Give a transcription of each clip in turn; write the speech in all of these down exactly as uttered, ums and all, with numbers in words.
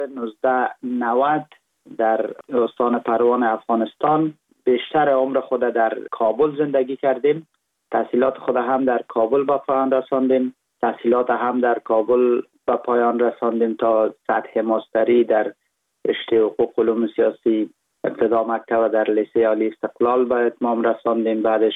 نوزده نود در استان پروان افغانستان. بیشتر عمر خود در کابل زندگی کردیم. تحصیلات خود هم در کابل به پایان رساندیم. تحصیلات هم در کابل به پایان رساندیم تا سطح ماستری در رشته حقوق علوم سیاسی. ابتدا مکتب در لیسه عالی استقلال به اتمام رساندیم. بعدش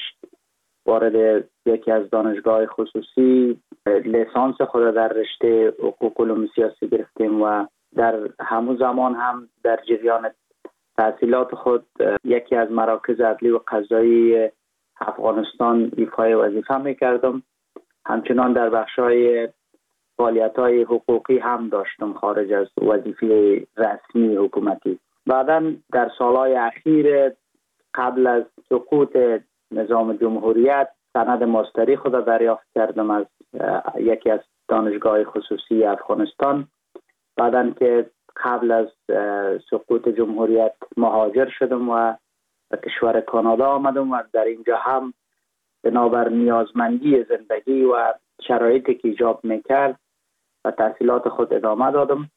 وارد یکی از دانشگاه خصوصی لیسانس خود در رشته حقوق علوم سیاسی گرفتیم و در همون زمان هم در جریان تحصیلات خود یکی از مراکز عدلی و قضایی افغانستان ایفای وظیفه میکردم. همچنان در بخش‌های فعالیت‌های حقوقی هم داشتم خارج از وظیفه رسمی حکومتی. بعداً در سالهای اخیر قبل از سقوط نظام جمهوریت سند ماستری خود دریافت کردم از یکی از دانشگاه خصوصی افغانستان. بعداً که قبل از سقوط جمهوریت مهاجر شدم و به کشور کانادا آمدم و در اینجا هم بنابر نیازمندی زندگی و شرایطی که ایجاب میکرد و تحصیلات خود ادامه دادم.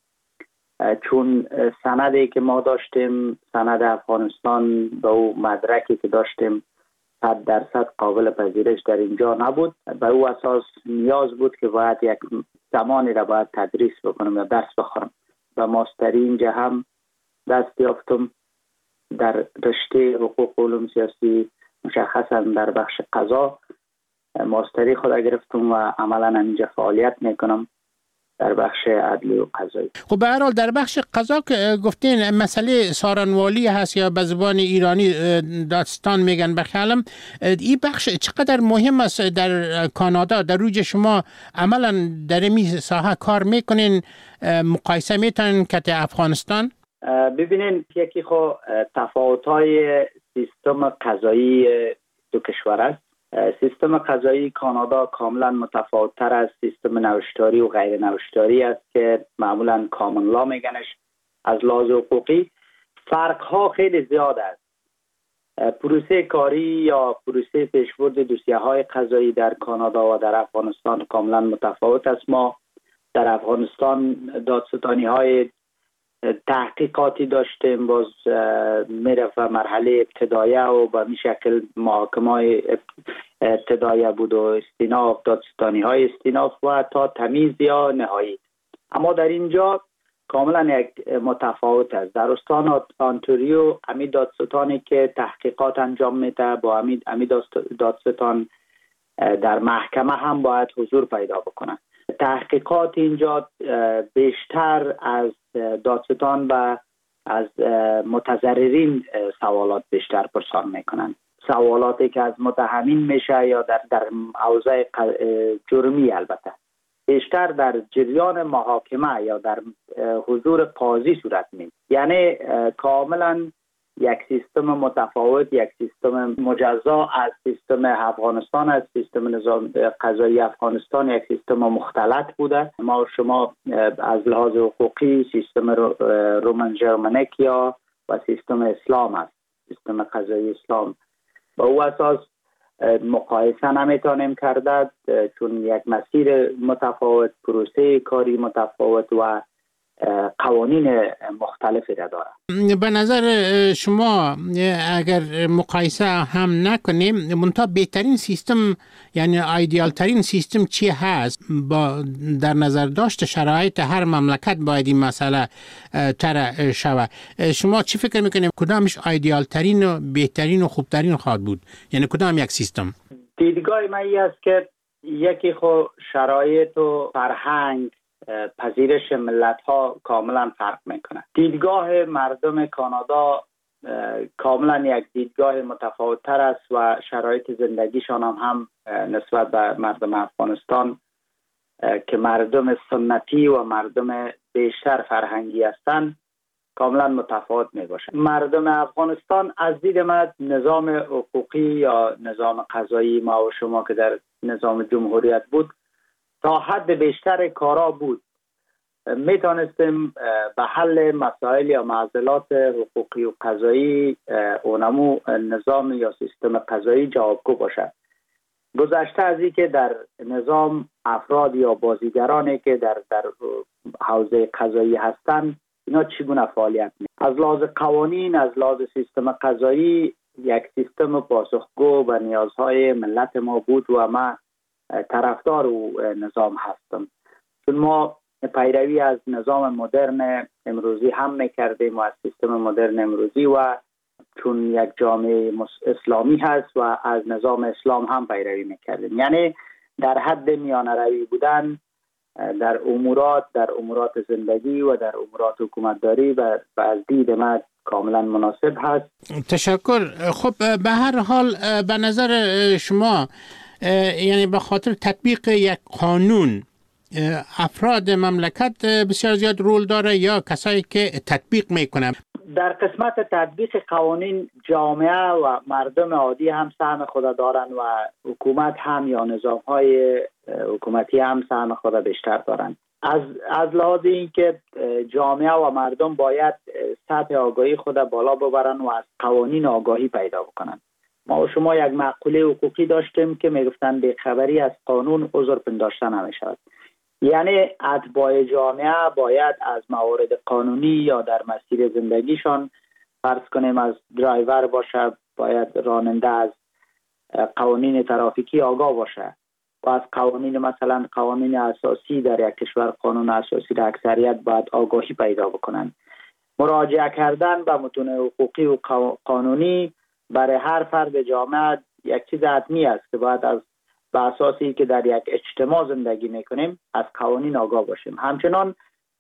چون سندی که ما داشتیم، سند افغانستان به او مدرکی که داشتیم صد درصد قابل پذیرش در اینجا نبود. به او اساس نیاز بود که باید یک زمانی را باید تدریس بکنم یا درس بخورم. و ماستری اینجا هم دست یافتم در رشته حقوق علوم سیاسی، مشخصا در بخش قضا ماستری خود گرفتم و عملا اینجا فعالیت میکنم در بخش عدلی و قضایی. خب به هر حال در بخش قضا که گفتین مسئله سارنوالی هست یا به زبان ایرانی دادستان میگن به خیالم، این بخش چقدر مهم است در کانادا؟ در روی شما عملا در این ساحه کار میکنین، مقایسه میتونین که افغانستان؟ ببینین یکی خو تفاوت‌های سیستم قضایی دو کشور است. سیستم قضایی کانادا کاملا متفاوت‌تر از سیستم نوشتاری و غیر نوشتاری است که معمولا کامن لا میگنش. از لحاظ حقوقی فرق‌ها خیلی زیاد است. پروسه کاری یا پروسه پیشبرد دوسیه‌های قضایی در کانادا و در افغانستان کاملا متفاوت است. ما در افغانستان دادستانی‌های تحقیقاتی داشتیم، باز میرفت و مرحله ابتدایه و به می شکل محاکمه ابتدایه بود و استیناف، دادستانی های استیناف و تا تمیز یا نهایی. اما در اینجا کاملا یک متفاوت است. در استان آنتاریو امی دادستانی که تحقیقات انجام میده با امی, امی دادستان در محکمه هم باید حضور پیدا بکنه. تحقیقات اینجا بیشتر از دادستان و از متضررین سوالات بیشتر پرسان میکنند. سوالاتی که از متهمین میشه یا در در حوزه جرمی البته بیشتر در جریان محاکمه یا در حضور قاضی صورت میگیرد. یعنی کاملا یک سیستم متفاوت، یک سیستم مجزا از سیستم افغانستان، از سیستم نظام قضایی افغانستان یک سیستم مختلط بوده. ما شما از لحاظ حقوقی سیستم رومن ژرمنیک یا و سیستم اسلام است، سیستم قضایی اسلام. با او اساس مقایسه نمیتونیم کرد چون یک مسیر متفاوت، پروسه کاری متفاوت و قوانین مختلفی را داره. به نظر شما اگر مقایسه هم نکنیم منتها بهترین سیستم یعنی ایدئال ترین سیستم چی هست؟ با در نظر داشت شرایط هر مملکت باید این مسئله طرح شود. شما چی فکر میکنیم کدامش ایدئال ترین و بهترین و خوبترین خواهد بود؟ یعنی کدام یک سیستم؟ دیدگاه من این است که یکی خو شرایط و فرهنگ پذیرش ملت ها کاملا فرق میکنه. دیدگاه مردم کانادا کاملا یک دیدگاه متفاوت تر است و شرایط زندگیشان هم, هم نسبت به مردم افغانستان که مردم سنتی و مردم بیشتر فرهنگی هستند کاملا متفاوت می باشه. مردم افغانستان از دید من نظام حقوقی یا نظام قضایی ما و شما که در نظام جمهوریت بود تا حد بیشتر کارا بود. می توانستیم به حل مسائل یا معضلات حقوقی و قضایی اونمو نظام یا سیستم قضایی جوابگو باشد. گذشته از این که در نظام افراد یا بازیگرانی که در در حوزه قضایی هستند اینا چگونه فعالیت می‌کنند. از لحاظ قوانین، از لحاظ سیستم قضایی، یک سیستم پاسخگو به نیازهای ملت ما بود و ما طرفدار او نظام هستم، چون ما پیروی از نظام مدرن امروزی هم میکردیم و از سیستم مدرن امروزی و چون یک جامعه اسلامی هست و از نظام اسلام هم پیروی میکردیم، یعنی در حد میانه روی بودن در امورات در امورات زندگی و در امورات حکومتداری و از دید من کاملا مناسب هست. تشکر. خب به هر حال به نظر شما یعنی به خاطر تطبیق یک قانون افراد مملکت بسیار زیاد رول داره یا کسایی که تطبیق میکنن؟ در قسمت تطبیق قوانین جامعه و مردم عادی هم سهم خود دارن و حکومت هم یا نظام های حکومتی هم سهم خود بیشتر دارن. از از لحاظ اینکه جامعه و مردم باید سطح آگاهی خود بالا ببرن و از قوانین آگاهی پیدا بکنن. ما و شما یک مقوله حقوقی داشتیم که میگفتن بی‌خبری از قانون عذر پنداشته نمیشود. یعنی اتباع جامعه باید از موارد قانونی یا در مسیر زندگیشان، فرض کنیم از درایور باشه، باید راننده از قوانین ترافیکی آگاه باشه و از قوانین مثلا قوانین اساسی در یک کشور، قانون اساسی در اکثریت باید آگاهی پیدا بکنن. مراجعه کردن به متون حقوقی و قانونی برای هر فرد جامعه یک چیز حتمی است که باید از به اساسی که در یک اجتماع زندگی میکنیم از قوانین آگاه باشیم. همچنان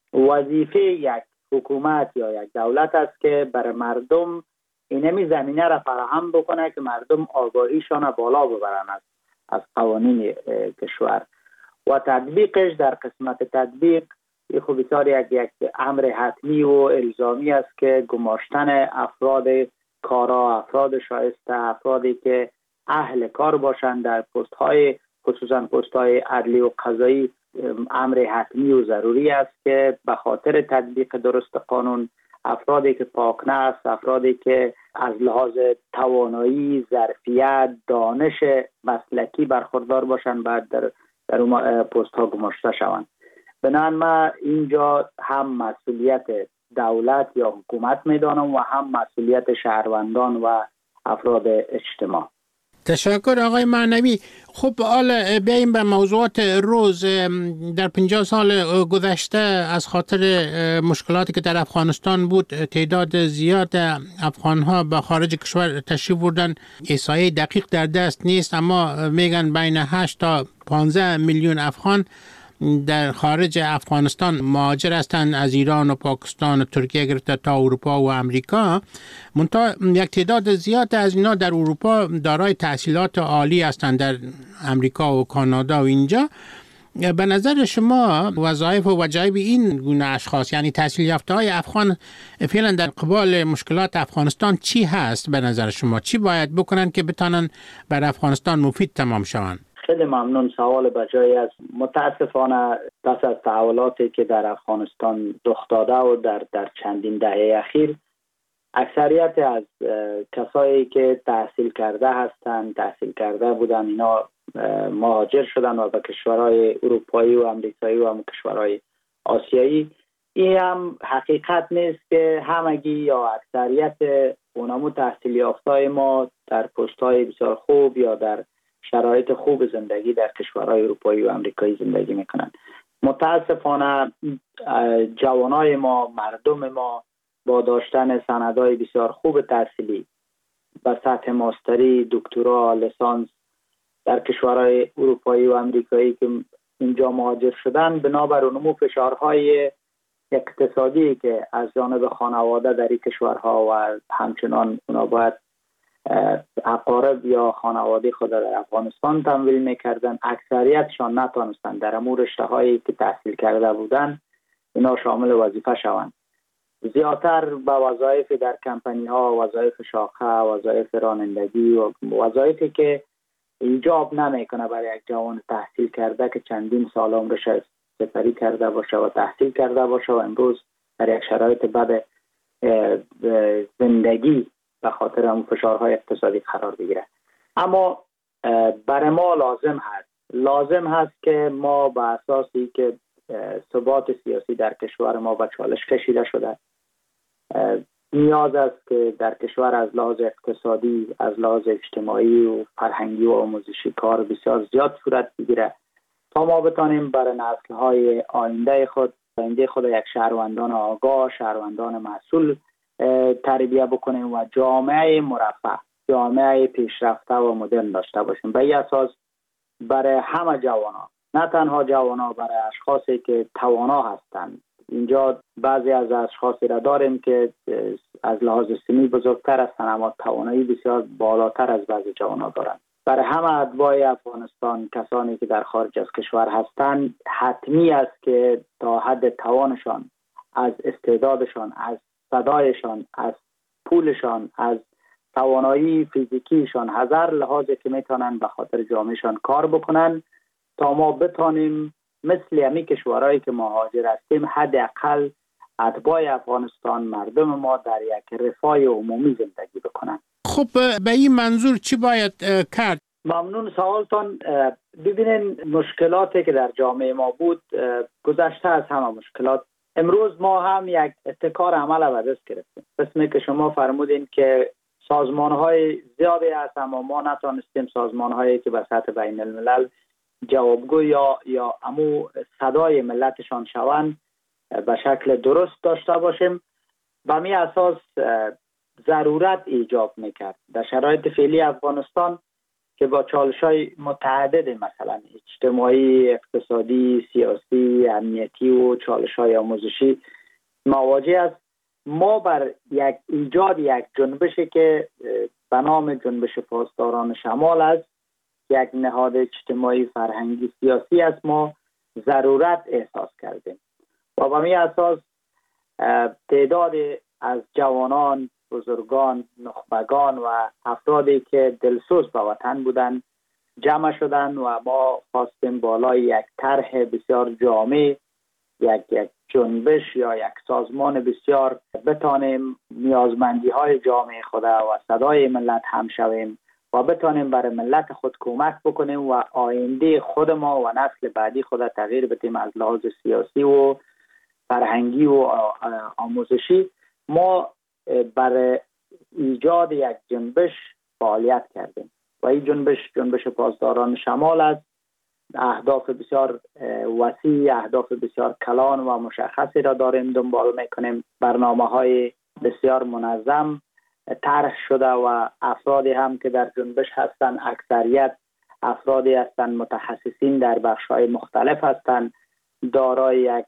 وظیفه یک حکومت یا یک دولت است که برای مردم اینمی زمینه را فراهم بکنه که مردم آگاهیشان بالا ببرن از از قوانین کشور و تطبیقش. در قسمت تطبیق خب بسیار یک یک امر حتمی و الزامی است که گماشتن افراد کارا، افراد شایسته، افرادی که اهل کار باشند در پست های خصوصا پست های عدلی و قضایی امر حتمی و ضروری است که به خاطر تطبیق درست قانون افرادی که پاکنفس، افرادی که از لحاظ توانایی، ظرفیت، دانش مسلکی برخوردار باشند بعد در در اون پست ها گماشته شوند. بنابراین ما اینجا هم مسئولیت دولت یا حکومت میدانم و هم مسئولیت شهروندان و افراد اجتماع. تشکر آقای معنوی. خب حالا بیاییم به موضوعات روز. در پنجاه سال گذشته از خاطر مشکلاتی که در افغانستان بود تعداد زیاد افغانها به خارج کشور تشریف بردن. احصایه دقیق در دست نیست اما میگن بین هشت تا پانزده میلیون افغان در خارج افغانستان مهاجر هستند، از ایران و پاکستان و ترکیه گرفته تا اروپا و امریکا. منتها یک تعداد زیاد از اینا در اروپا دارای تحصیلات عالی هستند، در امریکا و کانادا و اینجا. به نظر شما وظایف و وجایب این گونه اشخاص یعنی تحصیل یافته های افغان فعلا در قبال مشکلات افغانستان چی هست؟ به نظر شما چی باید بکنن که بتانن بر افغانستان مفید تمام شوند؟ خیلی ممنون. سوال بجای است. متاسفانه پس از تحولاتی که در افغانستان رخ داده و در در چندین دهه اخیر اکثریت از کسایی که تحصیل کرده هستند، تحصیل کرده بودن، اینا مهاجر شدن و به کشورهای اروپایی و امریکایی و هم کشورهای آسیایی. این هم حقیقت نیست که همگی یا اکثریت اونمو تحصیل یافته‌های ما در پست‌های بسیار خوب یا در شرایط خوب زندگی در کشورهای اروپایی و امریکایی زندگی میکنن. متاسفانه جوانای ما، مردم ما با داشتن سندهای بسیار خوب تحصیلی به سطح ماستری، دکترا، لیسانس در کشورهای اروپایی و امریکایی که اینجا مهاجر شدن، بنابر اونمو فشارهای اقتصادی که از جانب خانواده در این کشورها و همچنان اونا باید اقارب یا خانواده خود در افغانستان تمویل میکردن، اکثریتشان نتونستن در امور رشته‌هایی که تحصیل کرده بودن اینا شامل وظیفه شوند. زیادتر به وظایف در کمپانی ها، وظایف شاخه، وظایف رانندگی و وظایفی که ایجاب نمیکنه برای یک جوان تحصیل کرده که چندین سال عمرش سپری کرده باشه و تحصیل کرده باشه و امروز در یک شرایط بد زندگی به خاطر اون فشارهای اقتصادی قرار بگیره. اما برای ما لازم هست لازم هست که ما به اساسی که ثبات سیاسی در کشور ما به چالش کشیده شده. نیاز است که در کشور از لحاظ اقتصادی، از لحاظ اجتماعی و فرهنگی و آموزشی کار بسیار زیاد صورت بگیره تا ما بتانیم برای نسل‌های آینده خود آینده خود یک شهروندان آگاه، شهروندان مسئول تربیت بکنیم و جامعه مرفه، جامعه پیشرفته و مدرن داشته باشیم. به این اساس برای همه جوانان، نه تنها جوانان، برای اشخاصی که توانا هستند. اینجا بعضی از اشخاصی را داریم که از لحاظ سنی بزرگتر هستند اما توانایی بسیار بالاتر از بعضی جوانان دارند. برای همه اتباع افغانستان، کسانی که در خارج از کشور هستند، حتمی است که تا حد توانشان، از استعدادشان، از صدایشان، از پولشان، از توانایی فیزیکیشان، هزار لحاظی که میتونن به خاطر جامعهشان کار بکنن تا ما بتانیم مثل همی کشورهایی که مهاجر هستیم حداقل اتباع افغانستان، مردم ما در یک رفاه عمومی زندگی بکنن. خب به این منظور چی باید کرد؟ ممنون سوالتان. ببینین مشکلاتی که در جامعه ما بود گذشته از همه مشکلات. امروز ما هم یک ابتکار عمل به دست گرفتیم. قسمی که شما فرمودین که سازمان‌های زیادی هست اما ما نتونستیم سازمان‌هایی که به سطح بین الملل جوابگو یا یا امو صدای ملتشان شوند به شکل درست داشته باشیم. به می اساس ضرورت ایجاب میکرد در شرایط فعلی افغانستان که با چالش‌های متعدد مثلا اجتماعی، اقتصادی، سیاسی، امنیتی و چالش‌های آموزشی مواجه است. ما بر یک ایجاد یک جنبشی که به نام جنبش پاسداران شمال است، یک نهاد اجتماعی فرهنگی سیاسی است، ما ضرورت احساس کردیم و به این اساس تعداد از جوانان، بزرگان، نخبگان و افرادی که دلسوز به وطن بودند جمع شدند و ما خواستیم بالای یک طرح بسیار جامع، یک یک جنبش یا یک سازمان بسیار بتانیم نیازمندی های جامعه خود و صدای ملت هم شویم و بتانیم برای ملت خود کمک بکنیم و آینده خود ما و نسل بعدی خود تغییر بدیم از لحاظ سیاسی و فرهنگی و آموزشی. ما برای ایجاد یک جنبش فعالیت کردیم و این جنبش جنبش پاسداران شمال است. اهداف بسیار وسیع، اهداف بسیار کلان و مشخصی را داریم دنبال میکنیم. برنامه های بسیار منظم طرح شده و افرادی هم که در جنبش هستند، اکثریت افرادی هستند متخصصین در بخش‌های مختلف هستند، دارای یک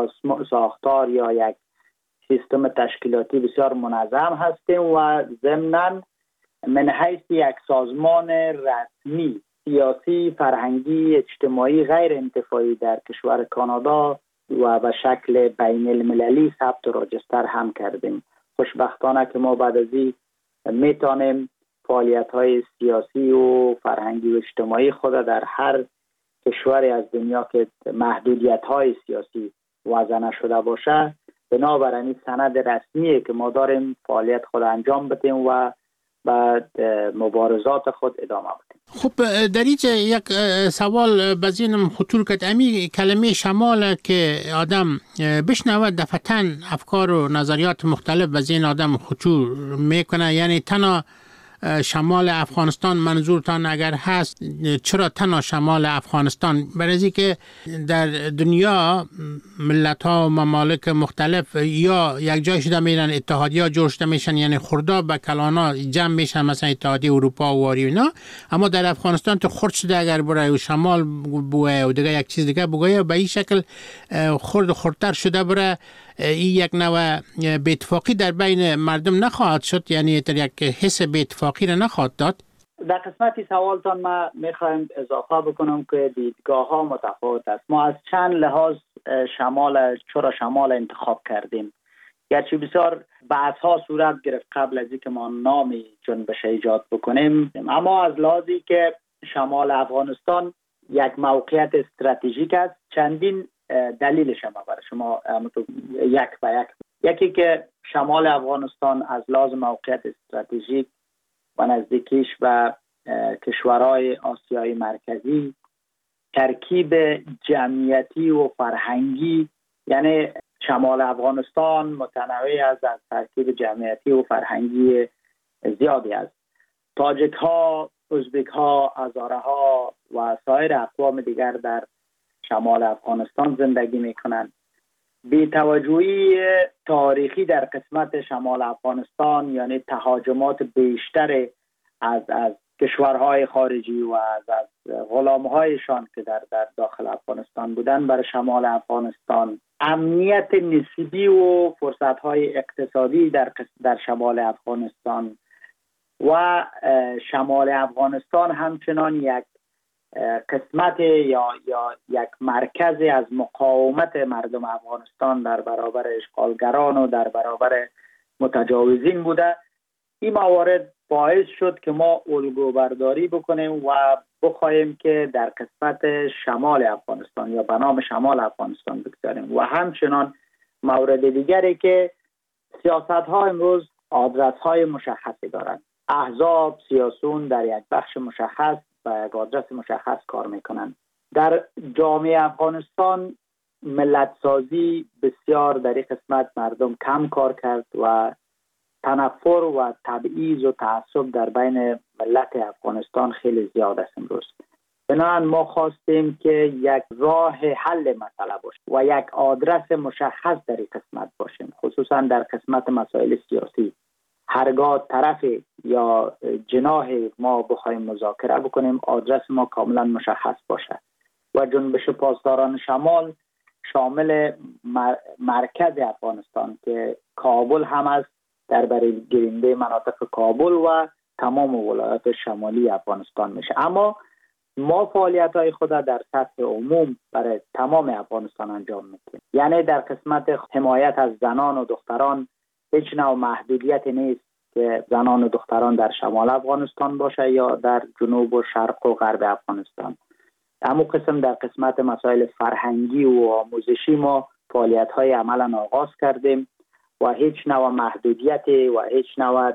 ساختار یا یک سیستم تشکیلاتی بسیار منظم هستیم و ضمناً من حیث یک سازمان رسمی سیاسی، فرهنگی، اجتماعی غیر انتفاعی در کشور کانادا و به شکل بین المللی ثبت و راجستر هم کردیم. خوشبختانه که ما بعد از این میتونیم فعالیت های سیاسی و فرهنگی و اجتماعی خود در هر کشوری از دنیا که محدودیت های سیاسی وضع نشده باشه بنابراین این سند رسمیه که ما داریم فعالیت خود انجام بدیم و بعد مبارزات خود ادامه بدیم. خب در اینجا یک سوال به ذهنم خطور کرد. امی کلمه شمال که آدم بشنود دفعتاً افکار و نظریات مختلف به ذهن آدم خطور میکنه، یعنی تنها شمال افغانستان منظورتان اگر هست، چرا تنها شمال افغانستان؟ برای که در دنیا ملت ها و ممالک مختلف یا یک جای شده میرن اتحادیه جوړ شده میشن، یعنی خوردا به کلانا جمع میشن مثلا اتحادیه اروپا و واری اینا، اما در افغانستان تو خرد شده اگر برای و شمال بوه و دیگه یک چیز دیگه بگویه به این شکل خرد خردتر شده برای این یک نوع بی‌اتفاقی در بین مردم نخواهد شد، یعنی در یک حس بی‌اتفاقی را نخواهد داد. در قسمتی سوالتان ما میخوایم اضافه بکنم که دیدگاه ها متفاوت است. ما از چند لحاظ شمال چرا شمال انتخاب کردیم، گرچه بسیار بحث ها صورت گرفت قبل از اینکه ما نامی جنبش ایجاد بکنیم، اما از لحاظی که شمال افغانستان یک موقعیت استراتژیک است، چندین دلیلش هم برای شما یک به یک. یکی که شمال افغانستان از لحاظ موقعیت استراتژیک و نزدیکیش به کشورهای آسیای مرکزی ترکیب جمعیتی و فرهنگی، یعنی شمال افغانستان متنوع است از ترکیب جمعیتی و فرهنگی زیادی است. تاجک ها، ازبک ها، هزاره ها و سایر اقوام دیگر در شمال افغانستان زندگی می کنند. بی توجهی تاریخی در قسمت شمال افغانستان، یعنی تهاجمات بیشتر از از کشورهای خارجی و از از غلامهایشان که در در داخل افغانستان بودن بر شمال افغانستان، امنیت نسبی و فرصت‌های اقتصادی در در شمال افغانستان و شمال افغانستان همچنان یک قسمت یا یا یک مرکز از مقاومت مردم افغانستان در برابر اشغالگران و در برابر متجاوزین بوده. این موارد باعث شد که ما الگو برداری بکنیم و بخواهیم که در قسمت شمال افغانستان یا به نام شمال افغانستان بگذاریم. و همچنان مورد دیگری که سیاست ها امروز آدرس های مشخصی دارند. احزاب سیاسون در یک بخش مشخص و یک آدرس مشخص کار میکنند. در جامعه افغانستان ملت سازی بسیار در این قسمت مردم کم کار کرد و تنفر و تبعیض و تعصب در بین ملت افغانستان خیلی زیاد است امروز. بنابراین ما خواستیم که یک راه حل مسئله باشه و یک آدرس مشخص در این قسمت باشیم، خصوصا در قسمت مسائل سیاسی. هرگاه طرف یا جناح ما بخوایم مذاکره بکنیم، آدرس ما کاملا مشخص باشه و جنبش پاسداران شمال شامل مرکز افغانستان که کابل هم است، در برای گیرنده مناطق کابل و تمام ولایات شمالی افغانستان میشه. اما ما فعالیت های خود در سطح عموم برای تمام افغانستان انجام میدیم. یعنی در قسمت حمایت از زنان و دختران هیچ نوع محدودیت نیست که زنان و دختران در شمال افغانستان باشه یا در جنوب و شرق و غرب افغانستان. اما قسم در قسمت مسائل فرهنگی و آموزشی ما فعالیت های عملا آغاز کردیم و هیچ نوع محدودیت و هیچ نوع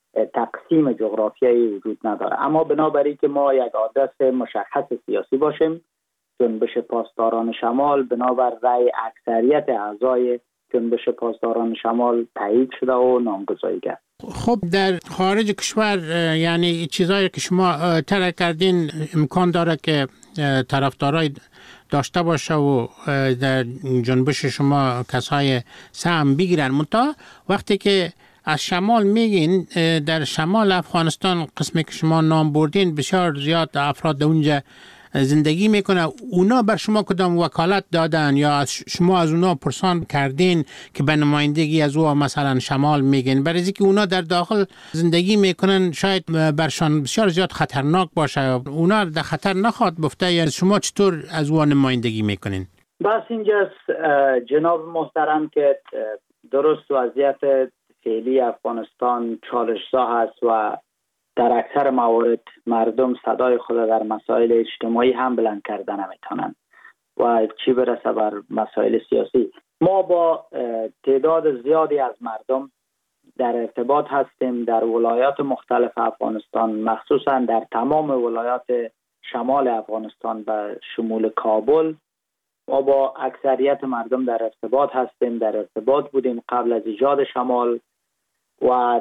تقسیم جغرافیایی وجود نداره. اما بنابراین که ما یک آدرس مشخص سیاسی باشیم، جنبش پاسداران شمال بنابر رأی اکثریت اعضای جنبش پاسداران شمال تایید شده و نامگذاری کرد. خب در خارج کشور یعنی چیزایی که شما ترک کردین امکان داره که طرفدارای داشته باشه و در جنبش شما کسای سهم بگیرن. منتها وقتی که از شمال میگین، در شمال افغانستان قسمی که شما نام بردین بسیار زیاد افراد اونجا زندگی میکنه. اونا بر شما کدام وکالت دادن یا از شما از اونا پرسان کردین که به نمایندگی از او مثلا شمال میگین؟ برای اینکه اونا در داخل زندگی میکنن شاید برشان بسیار زیاد خطرناک باشه، اونا در خطر نخواد بفته، یا شما چطور از او نمایندگی میکنین؟ بس اینجاست جناب محترم که درست وضعیت فعلی افغانستان چالش‌زا هست و در اکثر موارد مردم صدای خود در مسائل اجتماعی هم بلند کردن نمیتونن و چی برسه بر مسائل سیاسی. ما با تعداد زیادی از مردم در ارتباط هستیم در ولایات مختلف افغانستان، مخصوصا در تمام ولایات شمال افغانستان و شمول کابل. ما با اکثریت مردم در ارتباط هستیم، در ارتباط بودیم قبل از ایجاد شمال و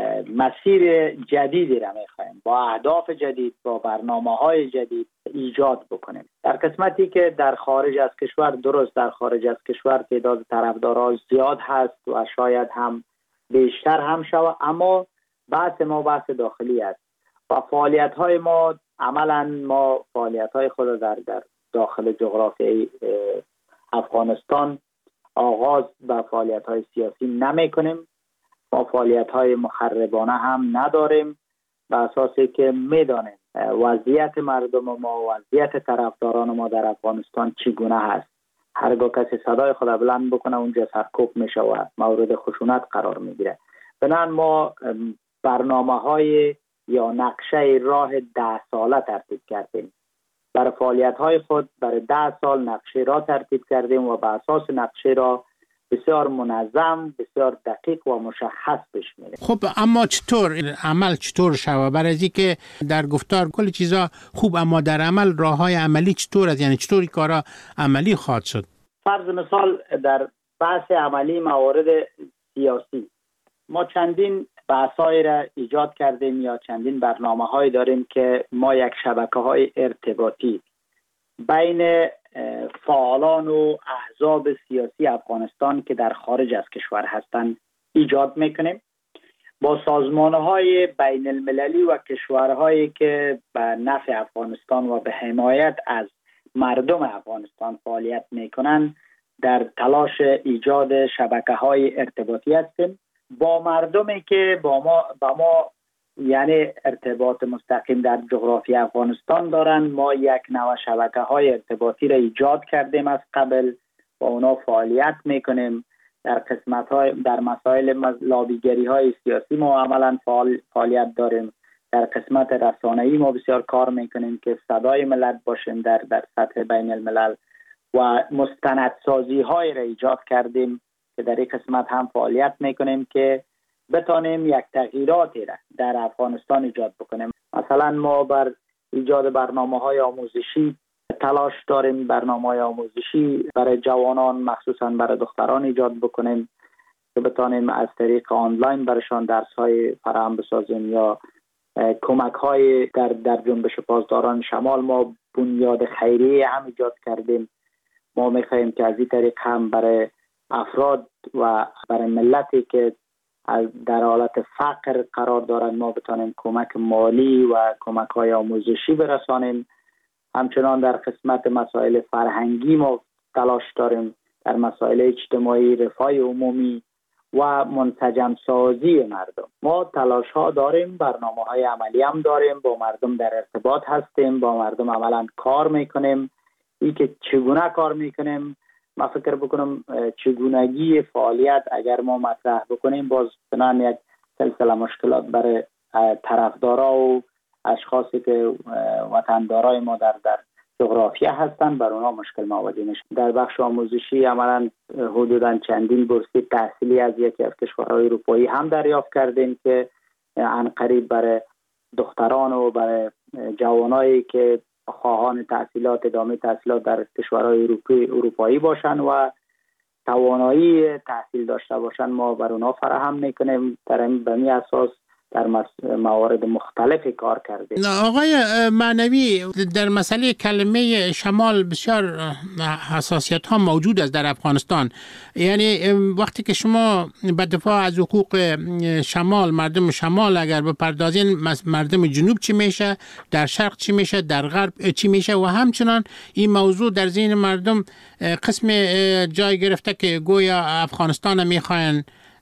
مسیر جدیدی را می‌خوایم با اهداف جدید، با برنامه‌های جدید ایجاد بکنیم. در قسمتی که در خارج از کشور، درست در خارج از کشور تعداد طرفداران زیاد هست و شاید هم بیشتر هم شود، اما بحث ما بحث داخلی است و فعالیت‌های ما عملاً ما فعالیت‌های خود در در داخل جغرافیای افغانستان آغاز به فعالیت‌های سیاسی نمی‌کنیم. ما فعالیت‌های مخربانه هم نداریم، به اساسی که می‌دانیم وضعیت مردم ما، وضعیت طرفداران ما در افغانستان چگونه هست. هرگاه کسی صدای خود بلند بکنه اونجا سرکوب میشه و مورد خشونت قرار میگیره. بنابراین ما برنامه‌های یا نقشه راه ده ساله ترتیب کردیم. برای فعالیت‌های خود برای ده سال نقشه را ترتیب کردیم و بر اساس نقشه را بسیار منظم، بسیار دقیق و مشخص پیش میره. خب اما چطور عمل چطور شود؟ برای از که در گفتار کل چیزا خوب، اما در عمل راههای عملی چطور است؟ یعنی چطوری کارا عملی خواهد شد؟ فرض مثال در بحث عملی موارد سیاسی ما چندین بحث‌هایی را ایجاد کردیم یا چندین برنامه‌هایی داریم که ما یک شبکه‌های ارتباطی بین فعالان و احزاب سیاسی افغانستان که در خارج از کشور هستند ایجاد میکنیم، با سازمان‌های بین المللی و کشورهایی که به نفع افغانستان و به حمایت از مردم افغانستان فعالیت میکنند در تلاش ایجاد شبکه‌های ارتباطی هستیم با مردمی که با ما با ما یعنی ارتباط مستقیم در جغرافی افغانستان دارند. ما یک نوع شبکه‌های ارتباطی را ایجاد کردیم از قبل، با اونا فعالیت میکنیم. در قسمت‌های در مسائل لابیگری‌های سیاسی ما عملاً فعال فعالیت داریم. در قسمت رسانه‌ای ما بسیار کار میکنیم که صدای ملت باشیم در در سطح بین الملل و مستندسازی‌های را ایجاد کردیم که در این قسمت هم فعالیت میکنیم که بتانیم یک تغییراتی را در افغانستان ایجاد بکنیم. مثلا ما بر ایجاد برنامه‌های آموزشی تلاش داریم، برنامه‌های آموزشی برای جوانان مخصوصا برای دختران ایجاد بکنیم که بتانیم از طریق آنلاین برشان درس‌های فراهم بسازیم یا کمک‌های در در جنبش پاسداران شمال. ما بنیاد خیریه هم ایجاد کردیم. ما می‌خواهیم که از این طریق هم برای افراد و برای ملتی که در حالت فقر قرار دارند ما بتانیم کمک مالی و کمک‌های آموزشی برسانیم. همچنان در قسمت مسائل فرهنگی ما تلاش داریم، در مسائل اجتماعی، رفاه عمومی و منسجم سازی مردم. ما تلاش ها داریم، برنامه های عملی هم داریم، با مردم در ارتباط هستیم، با مردم عملا کار میکنیم. این که چگونه کار میکنیم، ما فکر بکنم چگونگی فعالیت اگر ما مطرح بکنیم باز بنان یک سلسله مشکلات برای طرفدارا و اشخاصی که وطندارای ما در در جغرافیا هستند بر اونها مشکل مواجه میشه. در بخش آموزشی عملاً حدوداً چندین بورسیه تحصیلی از یکی از کشورهای اروپایی هم دریافت کردیم که عنقریب برای دختران و برای جوانایی که خواهان تحصیلات ادامه تحصیلات در کشورهای اروپایی باشند و توانایی تحصیل داشته باشند ما بر اونها فراهم میکنیم. در این بمی اساس در موارد مختلفی کار کردیم. آقای معنوی، در مسئله کلمه شمال بسیار حساسیت ها موجود است در افغانستان. یعنی وقتی که شما به دفاع از حقوق شمال، مردم شمال اگر بپردازین، مردم جنوب چی میشه، در شرق چی میشه، در غرب چی میشه، و همچنان این موضوع در ذهن مردم قسم جای گرفته که گویا افغانستان میخواین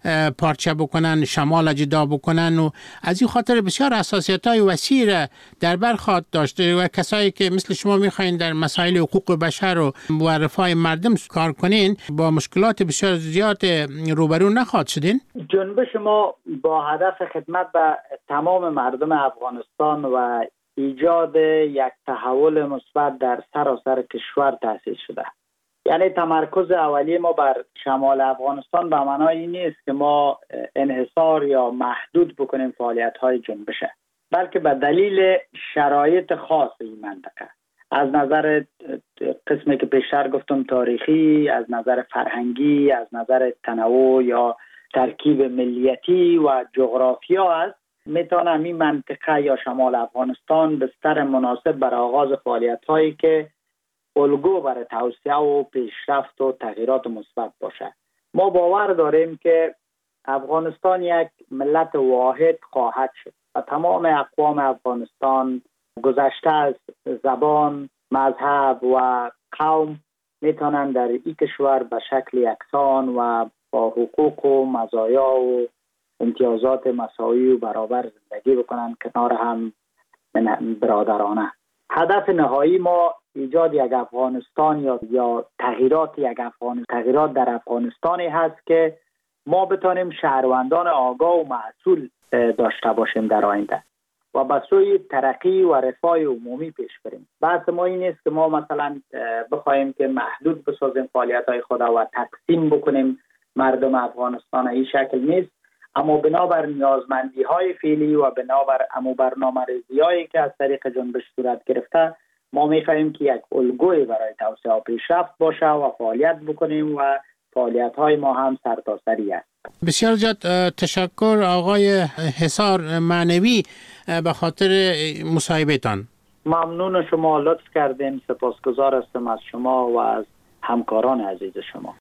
پارچه بکنن، شمال جدا بکنن و از این خاطر بسیار حساسیت‌های وسیع در بر خواهد داشته و کسایی که مثل شما میخواین در مسائل حقوق بشر و رفاه مردم کار کنین با مشکلات بسیار زیاد روبرو نخواهد شدین. جنبش ما با هدف خدمت به تمام مردم افغانستان و ایجاد یک تحول مثبت در سراسر کشور تأسیس شده. یعنی تمرکز اولیه ما بر شمال افغانستان به معنای این نیست که ما انحصار یا محدود بکنیم فعالیت‌های جنبشه، بلکه به دلیل شرایط خاص این منطقه، از نظر قسمی که پیشتر گفتم تاریخی، از نظر فرهنگی، از نظر تنوع یا ترکیب ملیتی و جغرافیا است، میتونم این منطقه یا شمال افغانستان بستر مناسب برای آغاز فعالیت‌هایی که الگو برای توسعه و پیشرفت و تغییرات مثبت باشه. ما باور داریم که افغانستان یک ملت واحد خواهد شد و تمام اقوام افغانستان گذشته از زبان، مذهب و قوم میتونن در این کشور به شکل یکسان و با حقوق و مزایا و امتیازات مساوی و برابر زندگی بکنن کنار هم برادرانه. هدف نهایی ما ایجاد یک افغانستان یا یا تغییرات یک افغان تغییرات در افغانستانی هست که ما بتانیم شهروندان آگاه و مسئول داشته باشیم در آینده و به سوی ترقی و رفاه عمومی پیش بریم. بحث ما این نیست که ما مثلا بخوایم که محدود بسازیم فعالیت‌های خود و تقسیم بکنیم مردم افغانستان این شکل نیست، اما بنابر نیازمندی های فعلی و بنابر امو برنامه ریزی هایی که از طریق جنبش صورت گرفته، ما می‌خواهیم که یک الگوی برای توسعه و پیشرفت باشه و فعالیت بکنیم و فعالیت های ما هم سرتاسری است. بسیار زیاد تشکر آقای حصار معنوی به خاطر مصاحبه‌تان. ممنون شما، لطف کردین. سپاسگزار هستم از شما و از همکاران عزیز شما.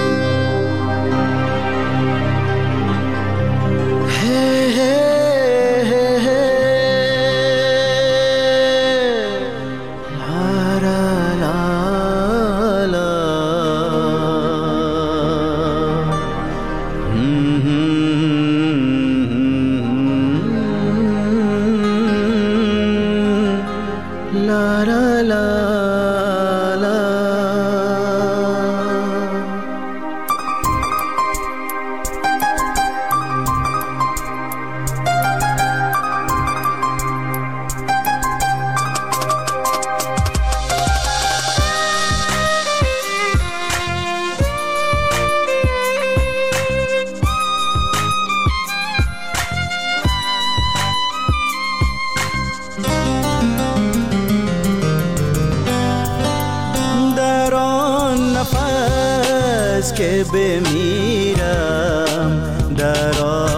که بمیرم در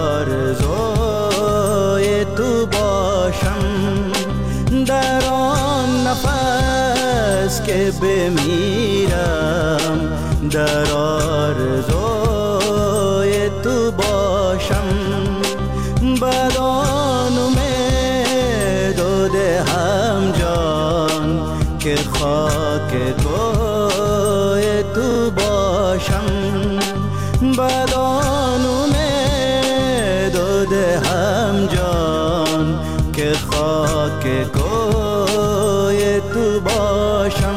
آرزوی تو باشم، در آن نفس که بمیرم در آرزوی تو باشم، بدان امید و دهم جان که خاک کوی تو باشم، بدان امید و دهم جان که خاک کوی تو باشم.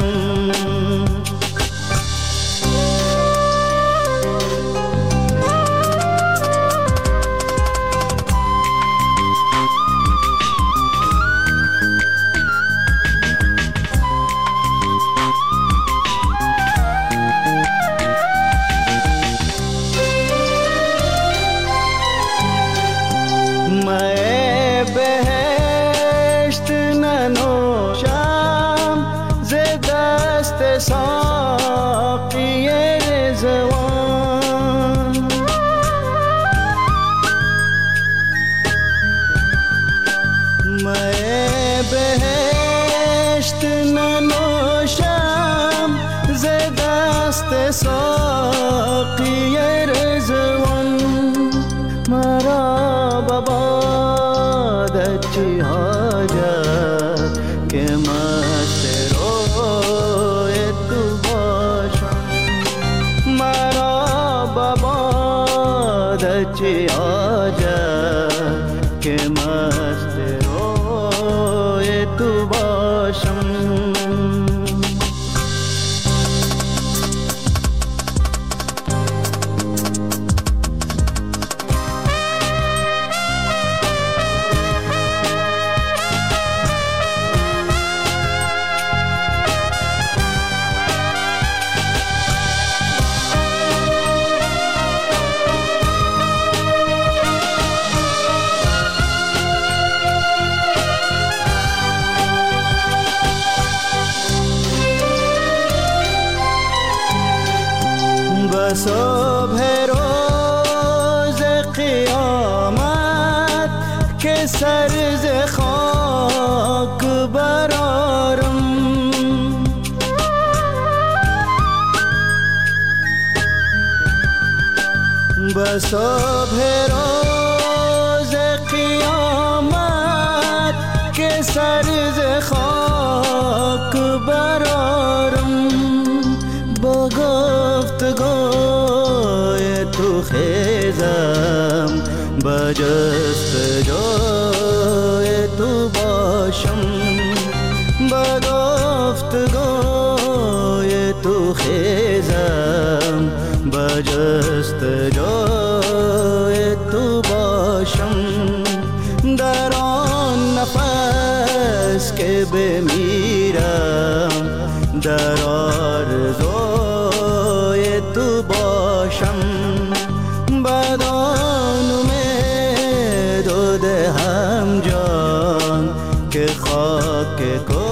ساقی رضوان میں بہشت ننوشم ز دست ساقی رضوان، مرا ببادت چی حاجت که مست چی آجت که مست روی تو باشم. صبح روز قیامت که سر ز خاک برارم، به صبح روز قیامت که سر ز خاک برارم، با گفتگوی تو خیزم با جستجوی تو باشم، با گفتگوی تو خیزم با جستجوی تو باشم، در آن نفس که بمیرم در آرزوی تو باشم. خاک